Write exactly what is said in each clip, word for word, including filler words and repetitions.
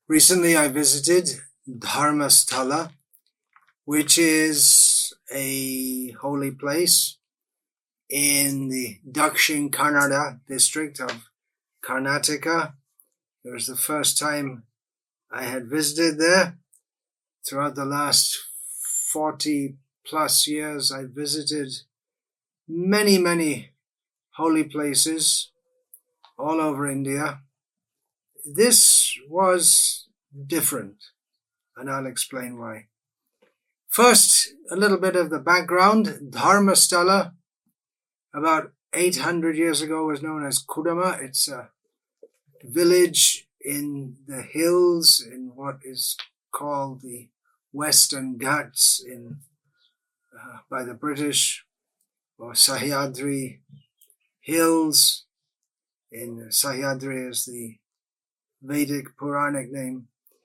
Recently, I visited Dharmasthala, which is a holy place in the Dakshin Kannada district of Karnataka. It was the first time I had visited there. Throughout the last forty plus years, I visited many, many holy places all over India. This was different, and I'll explain why. First, a little bit of the background. Dharmasthala, about eight hundred years ago, was known as Kudama. It's a village in the hills in what is called the Western Ghats in uh, by the British, or Sahyadri Hills. In Sahyadri is the Vedic Puranic name.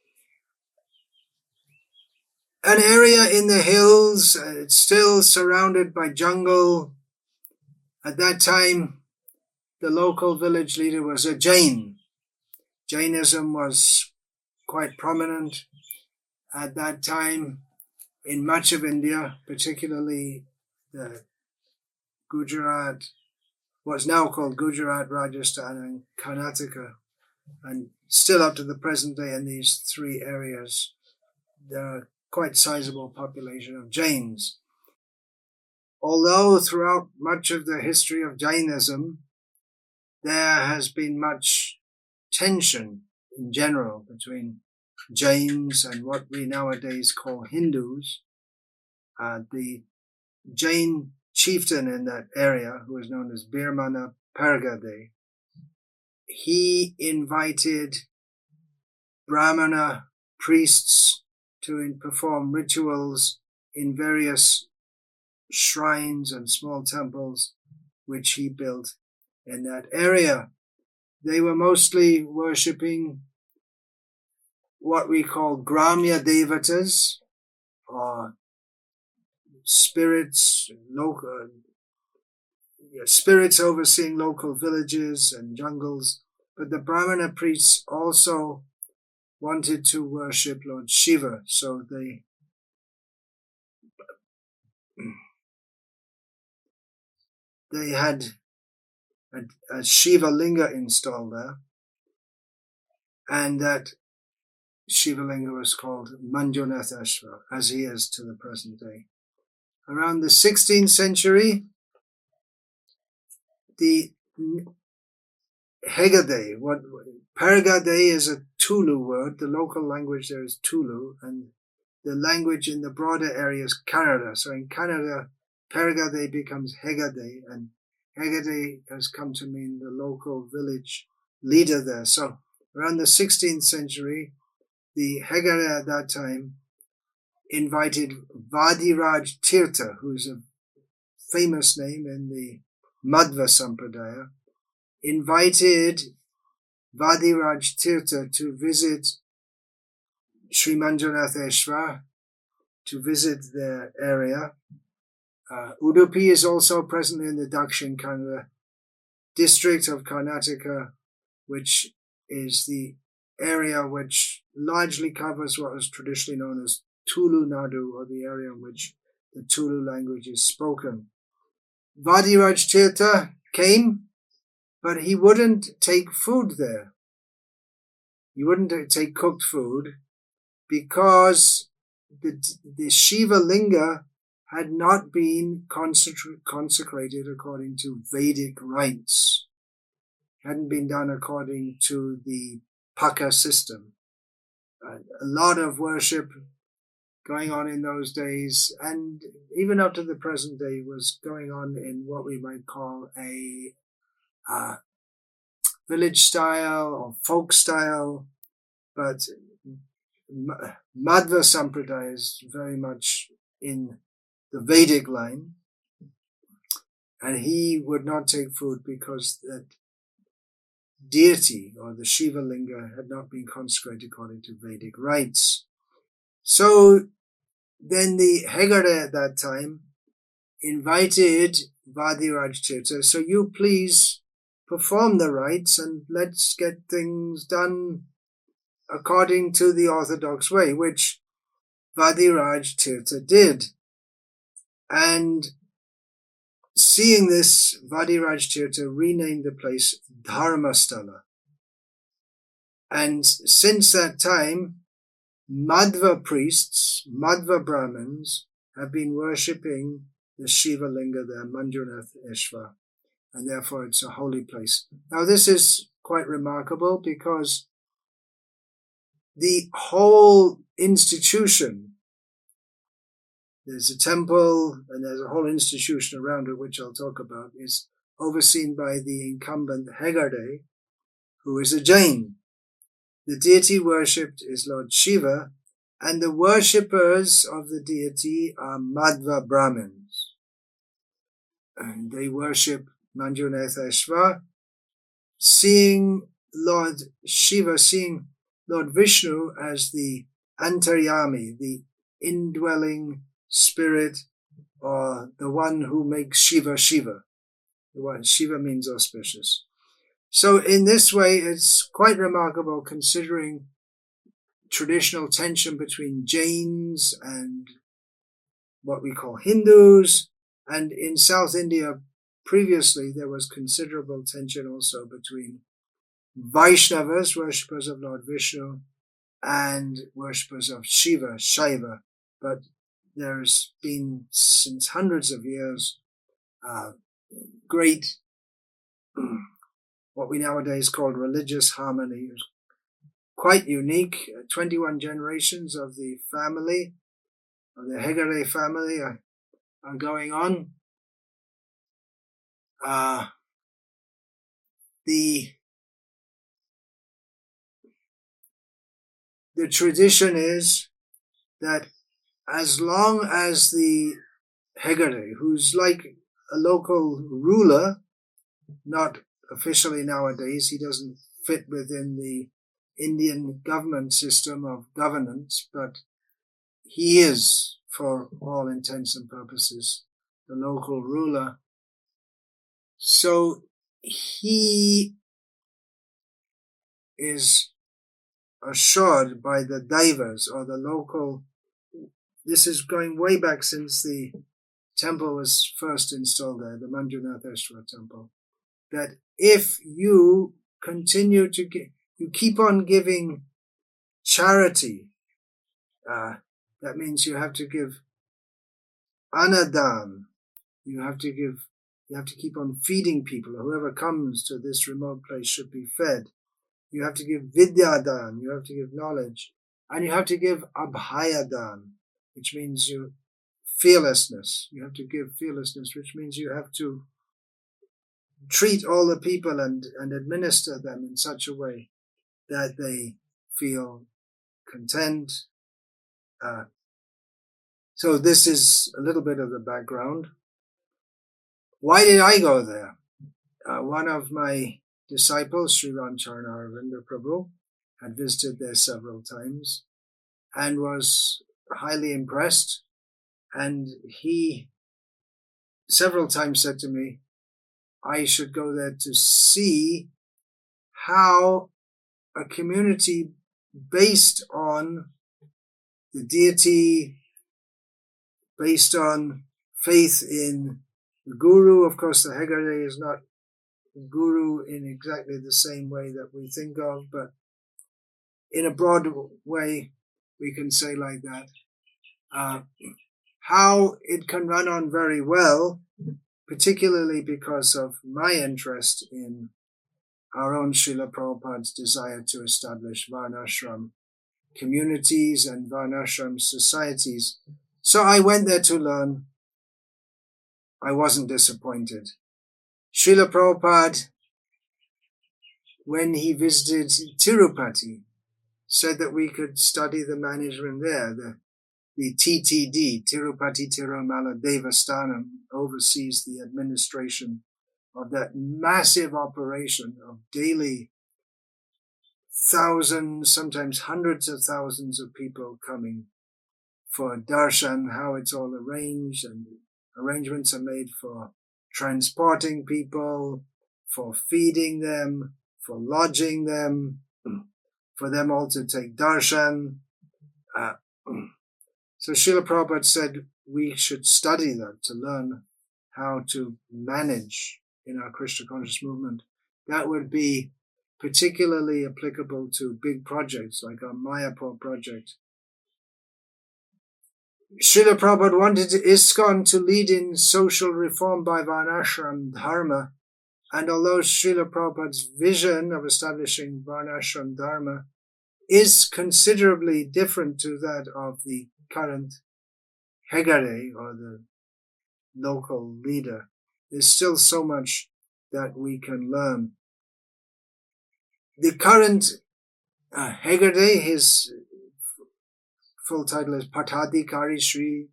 An area in the hills, uh, it's still surrounded by jungle. At that time, the local village leader was a Jain. Jainism was quite prominent at that time in much of India, particularly the Gujarat, what's now called Gujarat, Rajasthan, and Karnataka, and still up to the present day in these three areas, there are quite sizable population of Jains. Although throughout much of the history of Jainism, there has been much tension in general between Jains and what we nowadays call Hindus. Uh, the Jain chieftain in that area, who is known as Birmana Pargade, he invited Brahmana priests to perform rituals in various shrines and small temples which he built in that area. They were mostly worshipping what we call Gramya Devatas, or spirits, local spirits overseeing local villages and jungles. But the Brahmana priests also wanted to worship Lord Shiva, so they they had a, a Shiva Linga installed there, and that Shiva Linga was called Manjunatheshwar, as he is to the present day. Around the sixteenth century, the Hegade, what Pargade is a Tulu word. The local language there is Tulu, and the language in the broader area is Kannada. So in Kannada, Pargade becomes Hegade, and Hegade has come to mean the local village leader there. So around the sixteenth century, the Hegade at that time invited Vadiraj Tirtha, who's a famous name in the Madhva Sampradaya, invited Vadiraj Tirtha to visit Sri Manjunatheshwar, to visit their area. Uh, Udupi is also presently in the Dakshin Kannada district of Karnataka, which is the area which largely covers what was traditionally known as Tulu Nadu, or the area in which the Tulu language is spoken. Vadiraj Tirtha came, but he wouldn't take food there. He wouldn't take cooked food because the, the Shiva Linga had not been consecrated according to Vedic rites. It hadn't been done according to the Paka system. Uh, a lot of worship going on in those days, and even up to the present day, was going on in what we might call a uh, village style or folk style, but Madhva Sampradaya is very much in the Vedic line, and he would not take food because that deity, or the Shiva Linga, had not been consecrated according to Vedic rites. So then the Hegade at that time invited Vadiraj Tirtha, so you please perform the rites and let's get things done according to the orthodox way, which Vadiraj Tirtha did. And seeing this, Vadiraj Tirtha renamed the place Dharmasthala. And since that time, Madhva priests, Madhva Brahmins, have been worshipping the Shiva Linga there, Manjunath Eshwar, and therefore it's a holy place. Now this is quite remarkable because the whole institution, there's a temple and there's a whole institution around it, which I'll talk about, is overseen by the incumbent Hegade, who is a Jain. The deity worshipped is Lord Shiva, and the worshippers of the deity are Madhva Brahmins. And they worship Manjunath Eshwar, seeing Lord Shiva, seeing Lord Vishnu as the Antaryami, the indwelling spirit, or the one who makes Shiva Shiva. The one Shiva means auspicious. So in this way, it's quite remarkable considering traditional tension between Jains and what we call Hindus. And in South India, previously, there was considerable tension also between Vaishnavas, worshippers of Lord Vishnu, and worshippers of Shiva, Shaiva. But there's been, since hundreds of years, uh, great, what we nowadays call religious harmony. It's quite unique. Uh, twenty-one generations of the family, of the Hegade family, are, are going on. Uh, the The tradition is that as long as the Hegade, who's like a local ruler, not officially nowadays, he doesn't fit within the Indian government system of governance, but he is, for all intents and purposes, the local ruler. So he is assured by the Daivas, or the local, this is going way back since the temple was first installed there, the Manjunath Eshwar temple, that if you continue to give, you keep on giving charity, uh, that means you have to give anadan, you have to give, you have to keep on feeding people. Whoever comes to this remote place should be fed. You have to give vidyadan, you have to give knowledge, and you have to give abhayadan, which means you fearlessness. You have to give fearlessness, which means you have to treat all the people and, and administer them in such a way that they feel content. Uh, so this is a little bit of the background. Why did I go there? Uh, one of my disciples, Sri Ramcharana Aravinda Prabhu, had visited there several times and was highly impressed. And he several times said to me, I should go there to see how a community based on the deity, based on faith in the Guru. Of course, the Hegade is not Guru in exactly the same way that we think of, but in a broad way, we can say like that. Uh, how it can run on very well, particularly because of my interest in our own Srila Prabhupada's desire to establish Varnashram communities and Varnashram societies. So I went there to learn. I wasn't disappointed. Srila Prabhupada, when he visited Tirupati, said that we could study the management there. The, the T T D, Tirupati Tirumala Devasthanam, oversees the administration of that massive operation of daily thousands, sometimes hundreds of thousands of people coming for darshan, how it's all arranged, and arrangements are made for transporting people, for feeding them, for lodging them. for them all to take darshan. Uh, so Srila Prabhupada said we should study that to learn how to manage in our Krishna conscious movement. That would be particularly applicable to big projects like our Mayapur project. Srila Prabhupada wanted ISKCON to lead in social reform by Varnashram Dharma, and although Srila Prabhupada's vision of establishing Varnashram Dharma is considerably different to that of the current Hegare or the local leader, there's still so much that we can learn. The current uh, Hegare, his full title is Patadhikari Shri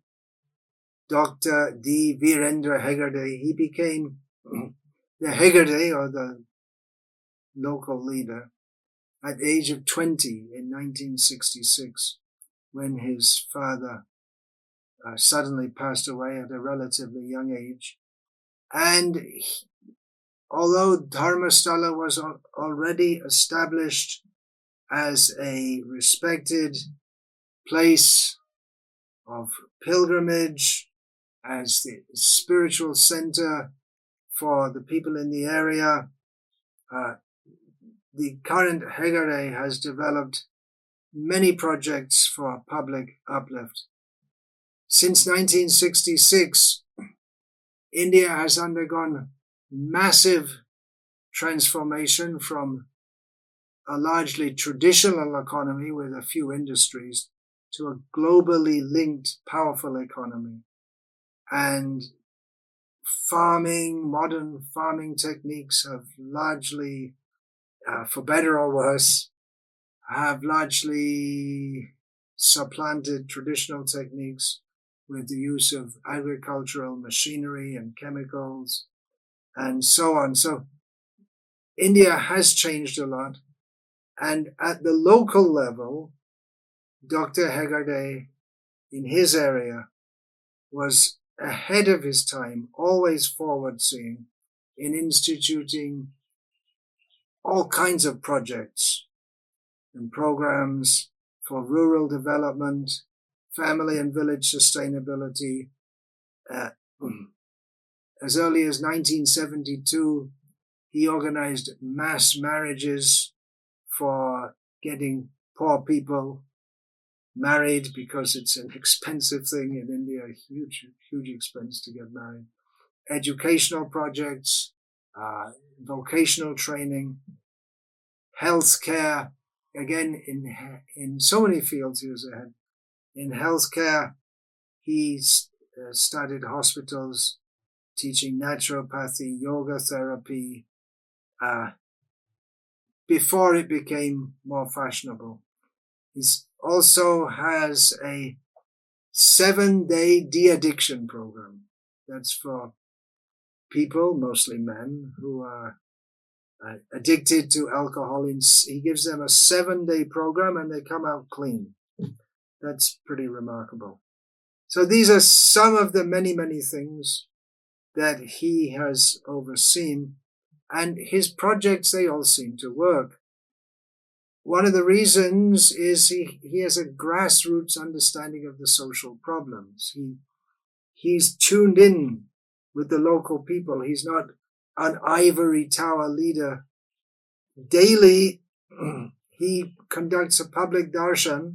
Doctor D. Virendra Hegade. He became the Hegade, or the local leader, at the age of twenty in nineteen sixty-six, when his father uh, suddenly passed away at a relatively young age. And he, although Dharmasthala was al- already established as a respected place of pilgrimage, as the spiritual center for the people in the area, uh, the current Hegare has developed many projects for public uplift. Since nineteen sixty-six, India has undergone massive transformation from a largely traditional economy with a few industries to a globally linked, powerful economy. And farming, modern farming techniques have largely, uh, for better or worse, have largely supplanted traditional techniques with the use of agricultural machinery and chemicals and so on. So India has changed a lot. And at the local level, Doctor Hegade, in his area, was ahead of his time, always forward-seeing in instituting all kinds of projects and programs for rural development, family and village sustainability. Uh, as early as nineteen seventy-two, he organized mass marriages for getting poor people married, because it's an expensive thing in India, a huge, huge expense to get married. Educational projects, uh, vocational training, healthcare. Again, in in so many fields he was ahead. In healthcare, he uh, started hospitals teaching naturopathy, yoga therapy, uh, before it became more fashionable. He also has a seven-day de-addiction program. That's for people, mostly men, who are uh, addicted to alcohol. He gives them a seven-day program and they come out clean. That's pretty remarkable. So these are some of the many, many things that he has overseen. And his projects, they all seem to work. One of the reasons is he, he has a grassroots understanding of the social problems. He He's tuned in with the local people. He's not an ivory tower leader. Daily, he conducts a public darshan,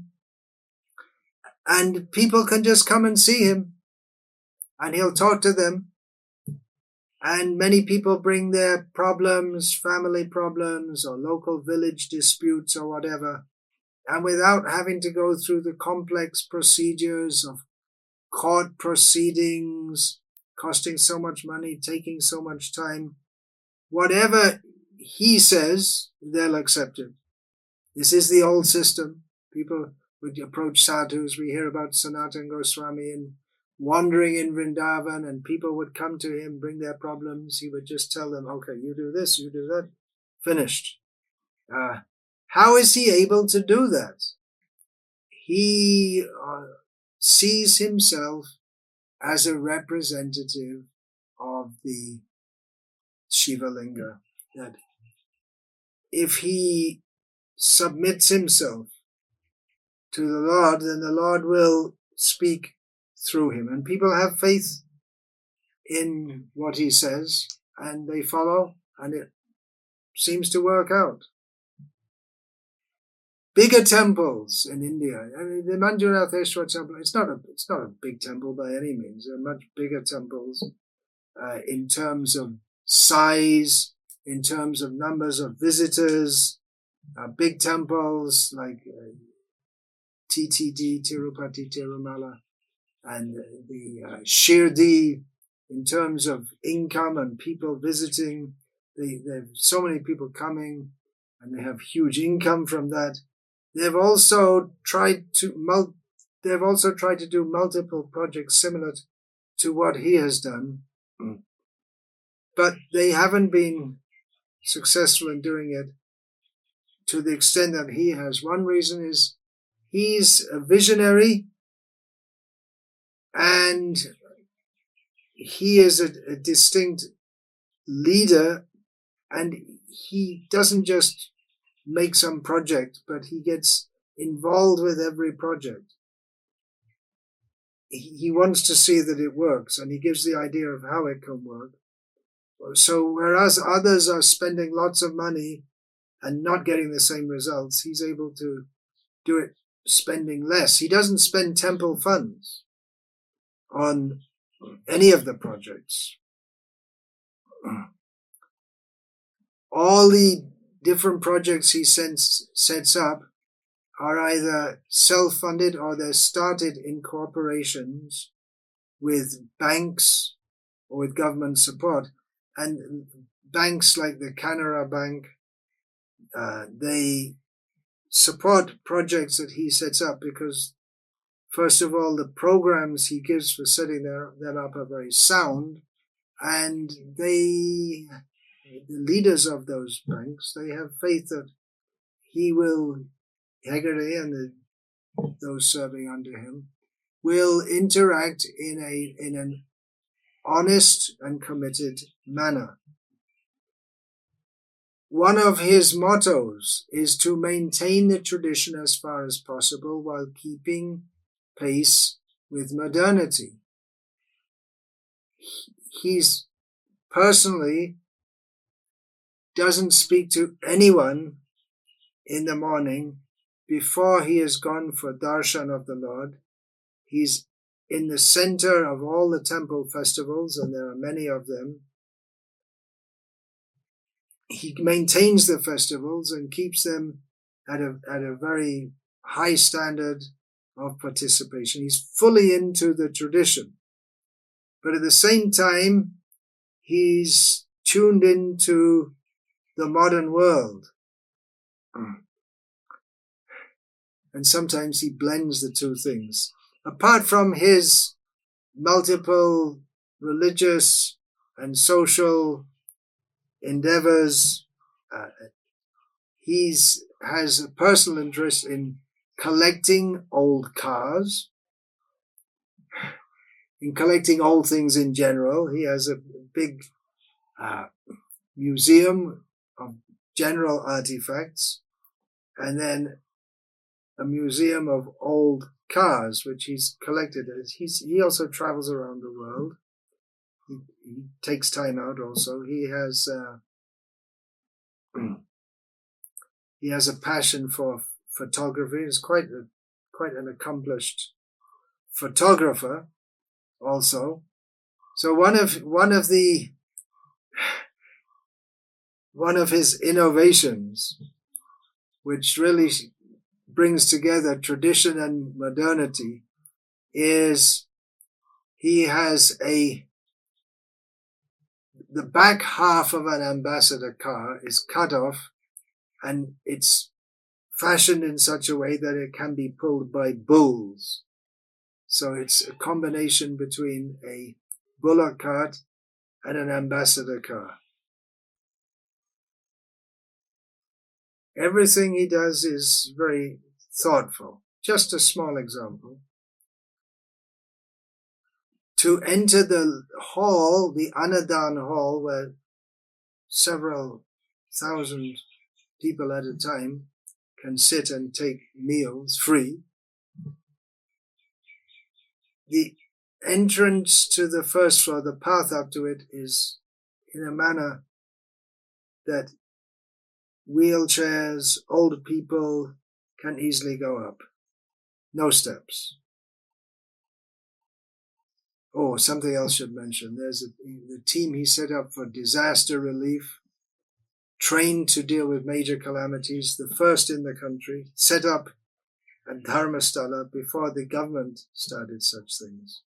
and people can just come and see him, and he'll talk to them. And many people bring their problems, family problems, or local village disputes or whatever, and without having to go through the complex procedures of court proceedings, costing so much money, taking so much time, whatever he says, they'll accept it. This is the old system. People would approach sadhus. We hear about Sanatana Goswami and wandering in Vrindavan, and people would come to him, bring their problems. He would just tell them, okay, you do this, you do that, finished. Uh, how is he able to do that? He uh, sees himself as a representative of the Shiva Linga. That if he submits himself to the Lord, then the Lord will speak through him. And people have faith in what he says, and they follow, and it seems to work out. Bigger temples in India. I mean, the Manjulatheshwar temple, it's not a it's not a big temple by any means. There are much bigger temples uh, in terms of size, in terms of numbers of visitors. Uh, big temples like uh, T T D, Tirupati, Tirumala, and uh, the uh, Shirdi, in terms of income and people visiting. They, they have so many people coming, and they have huge income from that. They've also tried to mul- They've also tried to do multiple projects similar to what he has done, but they haven't been successful in doing it to the extent that he has. One reason is he's a visionary, and he is a, a distinct leader, and he doesn't just make some project, but he gets involved with every project. He, he wants to see that it works, and he gives the idea of how it can work. So whereas others are spending lots of money and not getting the same results, he's able to do it spending less. He doesn't spend temple funds on any of the projects. All the different projects he sends, sets up are either self-funded or they're started in corporations with banks or with government support. And banks like the Canara Bank, uh, they support projects that he sets up because, first of all, the programs he gives for setting them up are very sound, and they, the leaders of those banks, they have faith that he will, Hegare and the, those serving under him, will interact in a in an honest and committed manner. One of his mottos is to maintain the tradition as far as possible while keeping pace with modernity. He's personally doesn't speak to anyone in the morning before he has gone for darshan of the Lord. He's in the center of all the temple festivals, and there are many of them. He maintains the festivals and keeps them at a at a very high standard of participation. He's fully into the tradition. But at the same time, he's tuned into the modern world. And sometimes he blends the two things. Apart from his multiple religious and social endeavors, uh, he's has a personal interest in collecting old cars, in collecting old things in general. He has a big uh, museum of general artifacts, and then a museum of old cars, which he's collected. He's, he also travels around the world. He, he takes time out also. He has uh, he has a passion for photography. He's quite a, quite an accomplished photographer also. So one of one of the one of his innovations, which really brings together tradition and modernity, is he has a the back half of an ambassador car is cut off, and it's fashioned in such a way that it can be pulled by bulls. So it's a combination between a bullock cart and an ambassador car. Everything he does is very thoughtful. Just a small example. To enter the hall, the Anadan hall, where several thousand people at a time can sit and take meals free. The entrance to the first floor, the path up to it, is in a manner that wheelchairs, old people can easily go up. No steps. Oh, something else I should mention. There's a, the team he set up for disaster relief, trained to deal with major calamities, the first in the country, set up at Dharmasthala before the government started such things.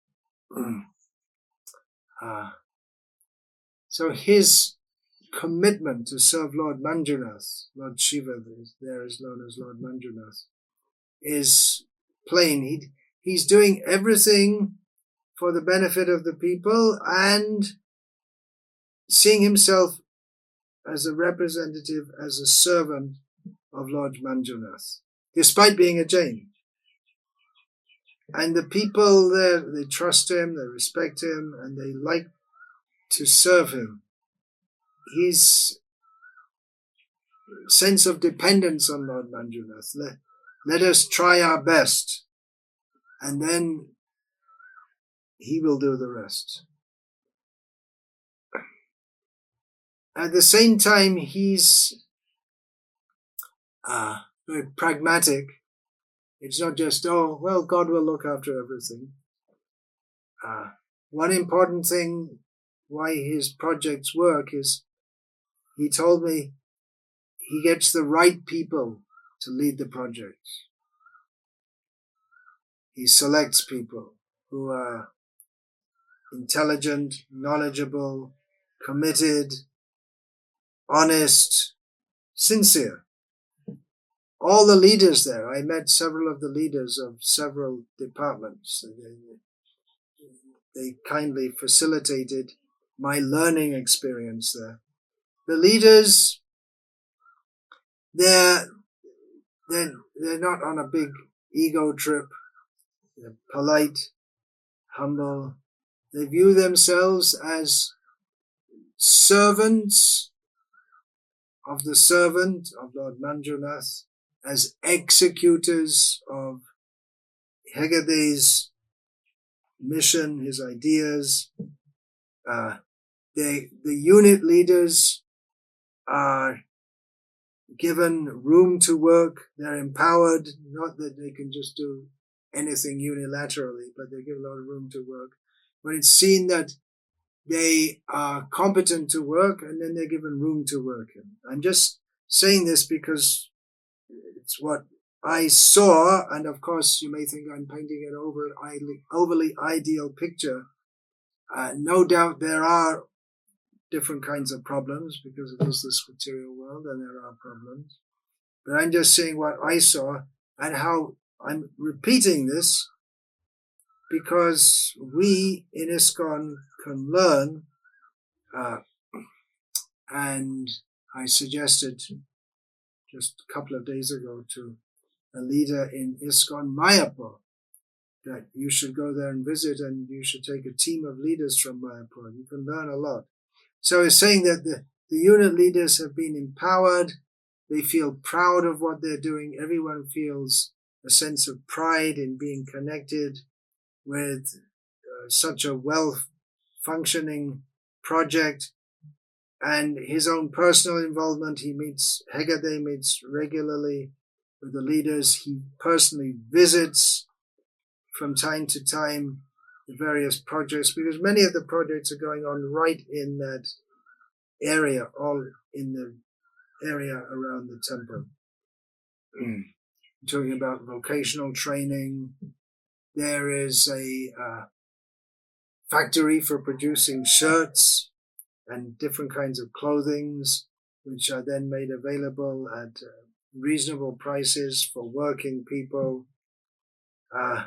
ah. So his commitment to serve Lord Manjunath, Lord Shiva, there is known as Lord Manjunath, is plain. He, he's doing everything for the benefit of the people and seeing himself as a representative, as a servant of Lord Manjunath, despite being a Jain. And the people there, they trust him, they respect him, and they like to serve him. His sense of dependence on Lord Manjunath. Let, let us try our best, and then he will do the rest. At the same time, he's uh, very pragmatic. It's not just, oh, well, God will look after everything. Uh, one important thing why his projects work is he told me he gets the right people to lead the projects. He selects people who are intelligent, knowledgeable, committed, honest, sincere. All the leaders there, I met several of the leaders of several departments. They, they kindly facilitated my learning experience there. The leaders, they're, they're, they're not on a big ego trip. They're polite, humble. They view themselves as servants of the servant of Lord Manjunath, as executors of Hegade's mission, his ideas. Uh, they, the unit leaders are given room to work. They're empowered, not that they can just do anything unilaterally, but they give a lot of room to work. When it's seen that they are competent to work, and then they're given room to work. I'm just saying this because it's what I saw, and of course you may think I'm painting an over, overly ideal picture. Uh, no doubt there are different kinds of problems because it is this material world and there are problems. But I'm just saying what I saw and how I'm repeating this because we in ISKCON can learn, uh, and I suggested just a couple of days ago to a leader in ISKCON Mayapur that you should go there and visit, and you should take a team of leaders from Mayapur. You can learn a lot. So it's saying that the, the unit leaders have been empowered. They feel proud of what they're doing. Everyone feels a sense of pride in being connected with uh, such a well-functioning project. And his own personal involvement, he meets, Hegade meets regularly with the leaders. He personally visits from time to time the various projects, because many of the projects are going on right in that area, all in the area around the temple. Mm. Talking about vocational training. There is a uh, factory for producing shirts and different kinds of clothings, which are then made available at uh, reasonable prices for working people. Uh,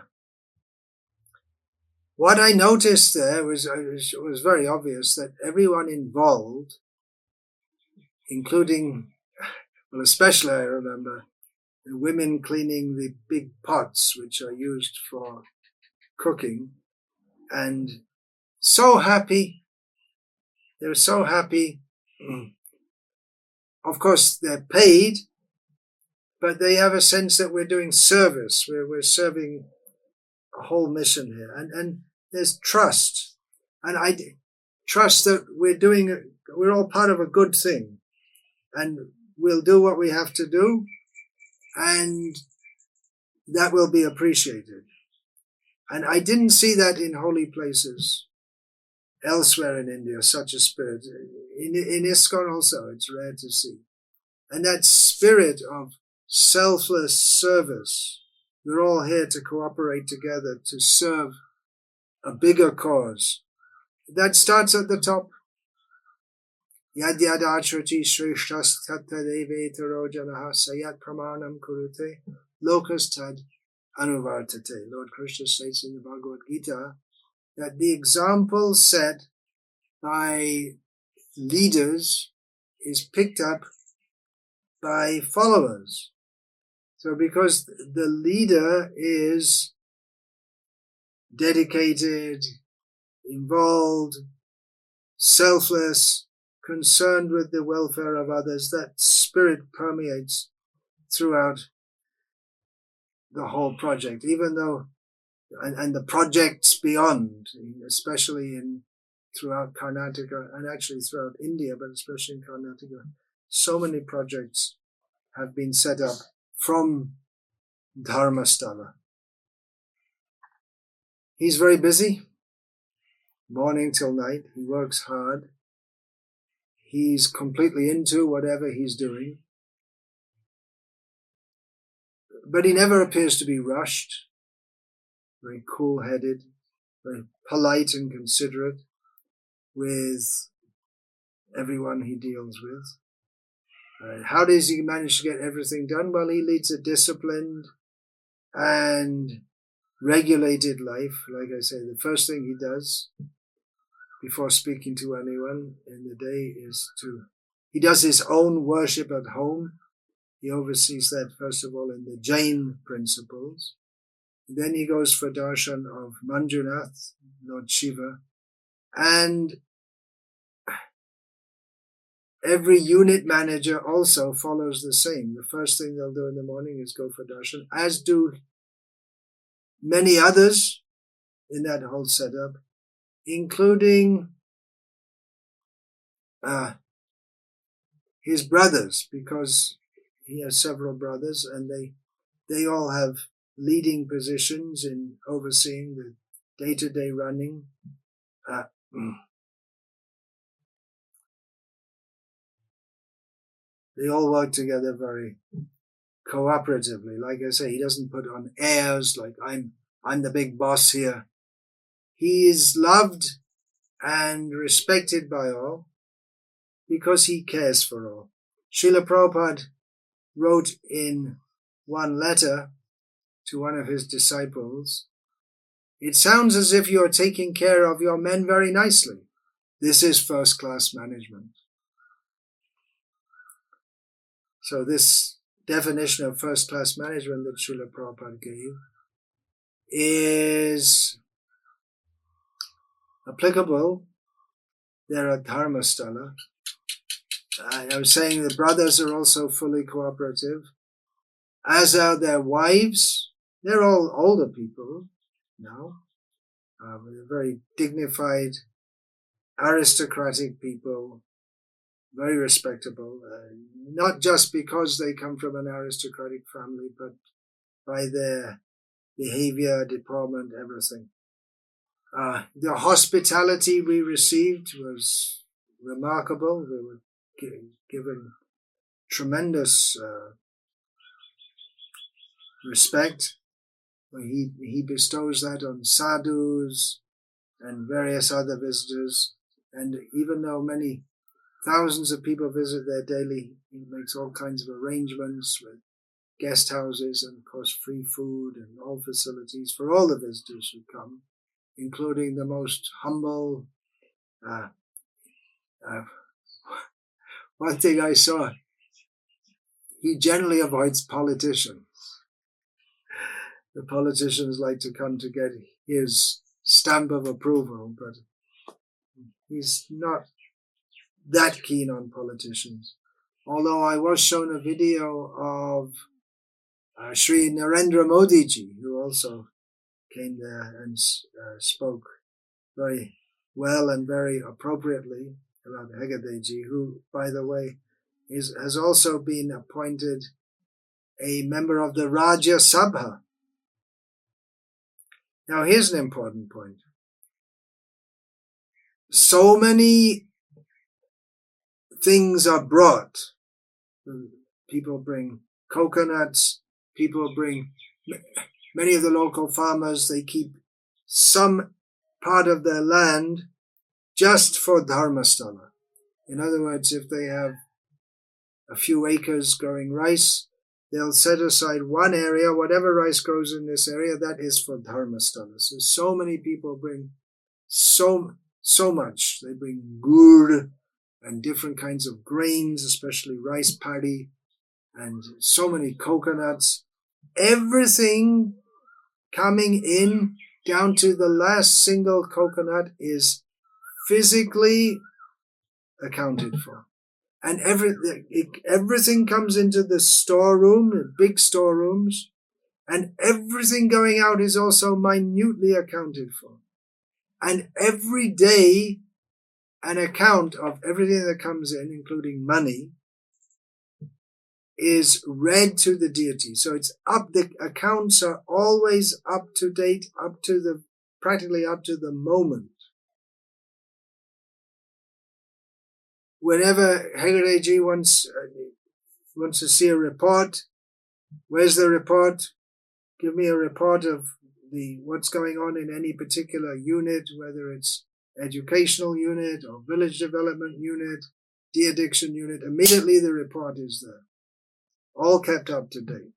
what I noticed there was, was was very obvious that everyone involved, including, well, especially I remember, the women cleaning the big pots which are used for cooking, and so happy. They're so happy. Mm. Of course, they're paid, but they have a sense that we're doing service. We're, we're serving a whole mission here. And, and there's trust. And I trust that we're doing, we're all part of a good thing. And we'll do what we have to do. And that will be appreciated. And I didn't see that in holy places elsewhere in India, such a spirit. In, in ISKCON also, it's rare to see. And that spirit of selfless service, we're all here to cooperate together to serve a bigger cause. That starts at the top. Yad yad achrati shreshtas tatta devetaro janaha sayat pramanam kurute lokas tad anuvartate. Lord Krishna states in the Bhagavad Gita that the example set by leaders is picked up by followers. So because the leader is dedicated, involved, selfless, concerned with the welfare of others, that spirit permeates throughout the whole project, even though, and, and the projects beyond, especially in throughout Karnataka and actually throughout India, but especially in Karnataka, so many projects have been set up from Dharmasthala. He's very busy, morning till night. He works hard. He's completely into whatever he's doing. But he never appears to be rushed, very cool-headed, very polite and considerate with everyone he deals with. Uh, how does he manage to get everything done? Well, he leads a disciplined and regulated life. Like I say, the first thing he does before speaking to anyone in the day is to, he does his own worship at home. He oversees that, first of all, in the Jain principles. Then he goes for darshan of Manjunath, Lord Shiva. And every unit manager also follows the same. The first thing they'll do in the morning is go for darshan, as do many others in that whole setup, including uh, his brothers, because he has several brothers, and they they all have leading positions in overseeing the day-to-day running. Uh, they all work together very cooperatively. Like I say, he doesn't put on airs like I'm I'm the big boss here. He is loved and respected by all because he cares for all. Srila Prabhupada wrote in one letter to one of his disciples, "It sounds as if you're taking care of your men very nicely. This is first-class management." So this definition of first-class management that Srila Prabhupada gave is applicable there at Dharmasthala. I was saying the brothers are also fully cooperative, as are their wives. They're all older people now. Uh, they're very dignified, aristocratic people, very respectable, uh, not just because they come from an aristocratic family, but by their behavior, deportment, everything. Uh, the hospitality we received was remarkable. We were given tremendous uh, respect. He, he bestows that on sadhus and various other visitors. And even though many thousands of people visit there daily, he makes all kinds of arrangements with guest houses and, of course, free food and all facilities for all the visitors who come, including the most humble. Uh, uh, one thing I saw, he generally avoids politicians. The politicians like to come to get his stamp of approval, but he's not that keen on politicians. Although I was shown a video of uh, Sri Narendra Modi ji, who also came there and uh, spoke very well and very appropriately about Hegade ji, who, by the way, is, has also been appointed a member of the Rajya Sabha. Now, here's an important point. So many things are brought. People bring coconuts, people bring, many of the local farmers, they keep some part of their land just for Dharmasthala. In other words, if they have a few acres growing rice, they'll set aside one area, whatever rice grows in this area, that is for Dharmasthala. So, so many people bring so, so much. They bring gur and different kinds of grains, especially rice paddy, and so many coconuts. Everything coming in down to the last single coconut is physically accounted for. And every, it, everything comes into the storeroom, the big storerooms, and everything going out is also minutely accounted for. And every day, an account of everything that comes in, including money, is read to the deity. So it's up, the accounts are always up to date, up to the, practically up to the moment. Whenever Hegade ji wants, uh, wants to see a report, where's the report? Give me a report of the what's going on in any particular unit, whether it's educational unit or village development unit, de-addiction unit. Immediately the report is there. All kept up to date.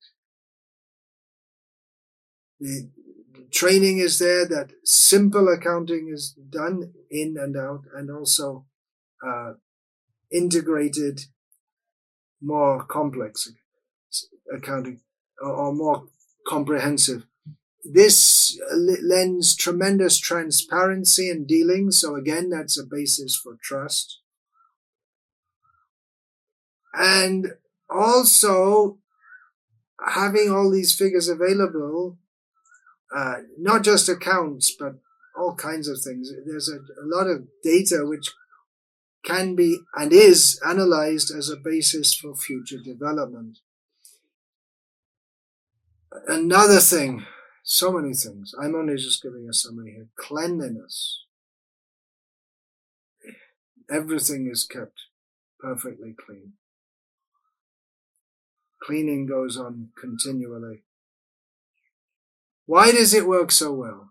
The training is there that simple accounting is done in and out, and also uh, integrated, more complex accounting, or, or more comprehensive. This lends tremendous transparency in dealing. So again, that's a basis for trust. And also, having all these figures available, uh, not just accounts, but all kinds of things. There's a, a lot of data which can be and is analyzed as a basis for future development. Another thing, so many things. I'm only just giving a summary here. Cleanliness. Everything is kept perfectly clean. Cleaning goes on continually. Why does it work so well?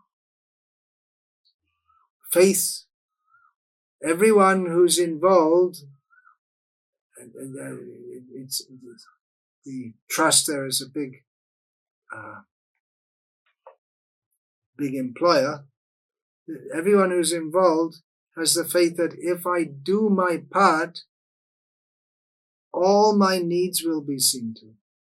Faith. Everyone who's involved, it's, it's the trust there is a big, uh, big employer. Everyone who's involved has the faith that if I do my part, all my needs will be seen to.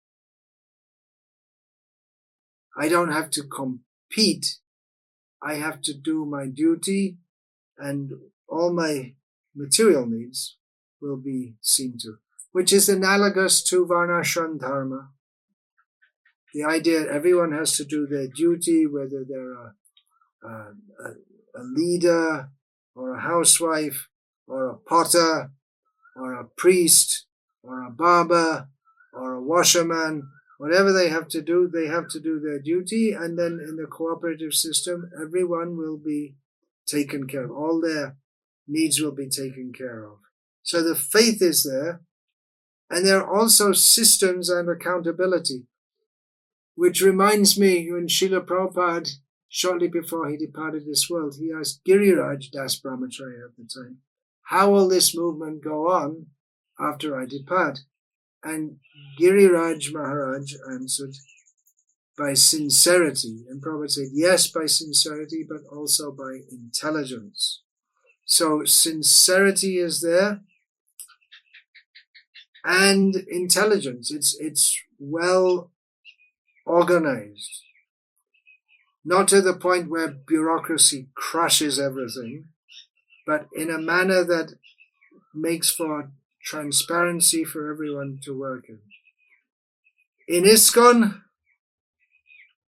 I don't have to compete. I have to do my duty, and all my material needs will be seen to, which is analogous to Varnashram Dharma. The idea that everyone has to do their duty, whether they're a, a, a leader or a housewife or a potter or a priest or a barber or a washerman, whatever they have to do, they have to do their duty. And then in the cooperative system, everyone will be taken care of. All their needs will be taken care of. So the faith is there. And there are also systems and accountability, which reminds me when Srila Prabhupada, shortly before he departed this world, he asked Giriraj Das Brahmacharya at the time, how will this movement go on after I depart? And Giriraj Maharaj answered, by sincerity. And Prabhupada said, yes, by sincerity, but also by intelligence. So sincerity is there, and intelligence. It's, it's well organized. Not to the point where bureaucracy crushes everything, but in a manner that makes for transparency for everyone to work in. In ISKCON,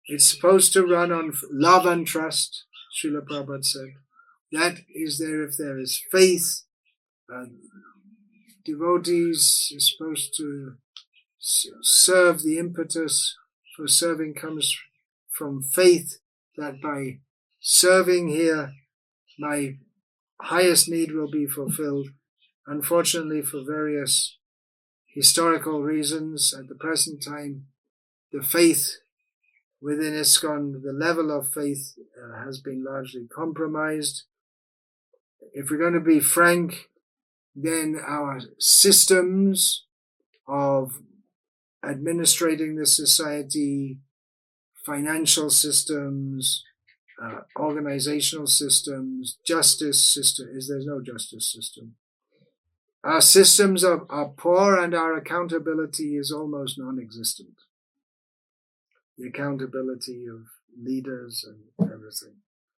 It's supposed to run on love and trust, Srila Prabhupada said. That is there if there is faith. Uh, devotees are supposed to serve. The impetus for serving comes from faith, that by serving here, my highest need will be fulfilled. Unfortunately, for various historical reasons, at the present time, the faith within ISKCON, the level of faith uh, has been largely compromised. If we're going to be frank, then our systems of administrating the society, financial systems, uh, organizational systems, justice system, is there's no justice system. Our systems are, are poor and our accountability is almost non-existent. The accountability of leaders and everything.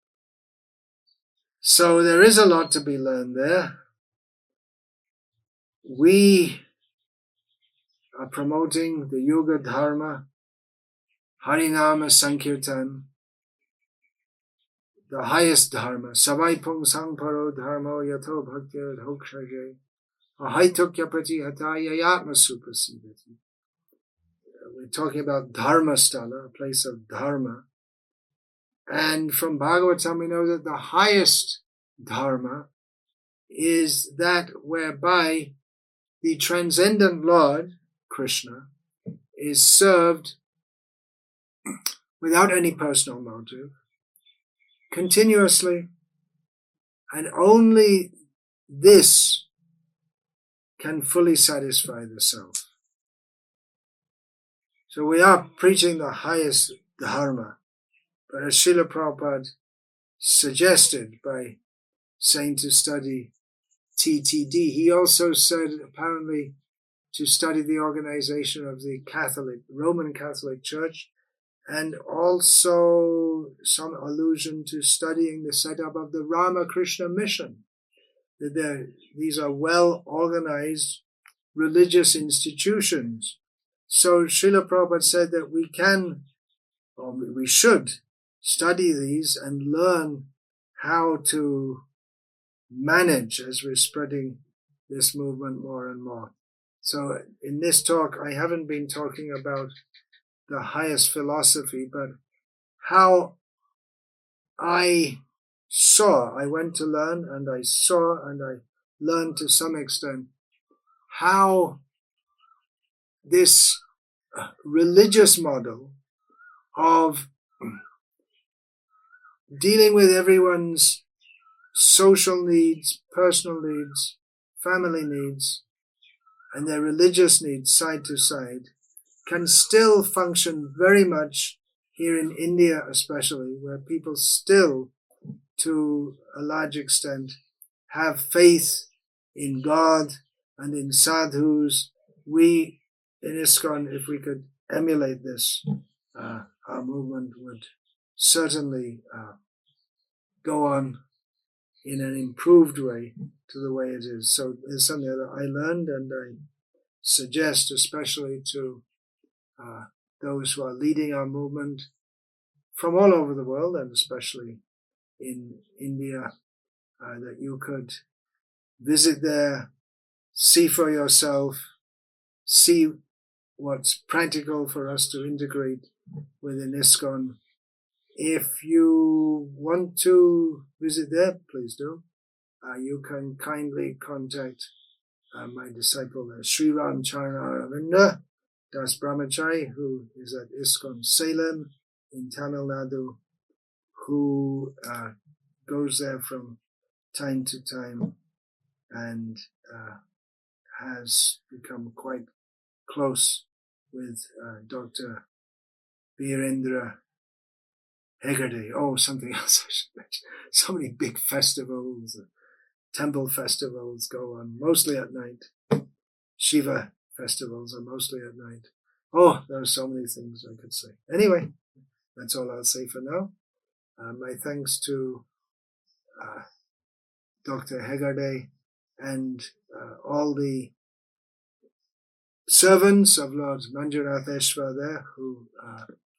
So there is a lot to be learned there. We are promoting the Yuga Dharma, Harinama Sankirtan, the highest Dharma, Savai Pung Sangparo Dharmo Yato Bhaktir Hokshaje, Ahaitukya Prati Hataya Yatma Supasidati. We're talking about Dharma Sthala, a place of Dharma. And from Bhagavatam we know that the highest Dharma is that whereby the transcendent Lord, Krishna, is served without any personal motive, continuously, and only this can fully satisfy the self. So we are preaching the highest Dharma, but as Srila Prabhupada suggested by saying to study T T D, he also said apparently to study the organization of the Catholic, Roman Catholic Church, and also some allusion to studying the setup of the Ramakrishna Mission. That these are well organized religious institutions. So Srila Prabhupada said that we can, or we should, study these and learn how to manage as we're spreading this movement more and more. So in this talk, I haven't been talking about the highest philosophy, but how I saw, I went to learn and I saw and I learned to some extent how this religious model of dealing with everyone's social needs, personal needs, family needs, and their religious needs side to side can still function very much here in India especially, where people still, to a large extent, have faith in God and in sadhus. We in ISKCON, if we could emulate this, uh, our movement would certainly uh, go on in an improved way to the way it is. So it's something that I learned, and I suggest especially to uh, those who are leading our movement from all over the world, and especially in India, uh, that you could visit there, see for yourself, see what's practical for us to integrate within ISKCON. If you want to visit there, please do. Uh, you can kindly contact uh, my disciple, uh, Sri Ram Charana Aravinda Das Brahmachari, who is at ISKCON Salem in Tamil Nadu, who uh, goes there from time to time and uh, has become quite close with uh, Doctor Birendra Hegde. Oh, something else I should mention. So many big festivals, uh, temple festivals go on, mostly at night. Shiva festivals are mostly at night. Oh, there are so many things I could say. Anyway, that's all I'll say for now. Uh, my thanks to uh, Doctor Hegde and uh, all the servants of Lord Manjunatheshwar there who uh,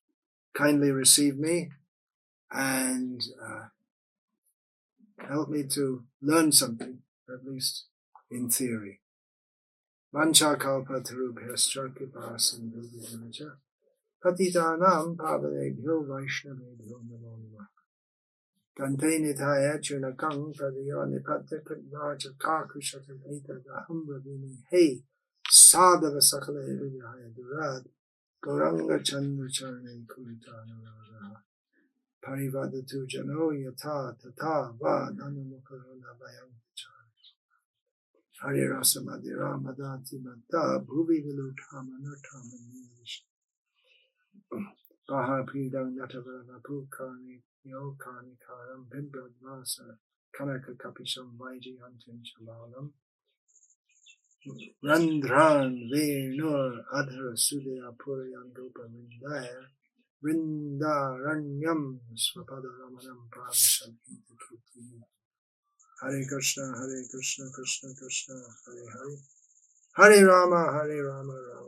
kindly receive me and uh, help me to learn something, at least in theory. Vancha kalpa tarubhyascha kripa sindhu vijanacha patitanam pavanebhyo vaishnavebhyo namo namah. Dante nithaya chunakang padiyo nipatta kritvacha kakushatam etadaham bhavimi hey sadhava sakala evidhaya durad gauranga chandra charne kuritana ravaha parivadatu jano yata tata va nanamukarana vayam chara Hare rasa madhira madati madha bhuvi viluthamana thamanish Baha pridang natavara karni yo karni karam bimbrad vasa kanaka kapisham vaiji antin chamalam Randran venur adhara sudaya purayan gopa vindaya Vrindaranyam swapada ramanam pravisham intakirti Hare Krishna, Hare Krishna, Krishna Krishna, Hare Hare Hare Rama, Hare Rama, Rama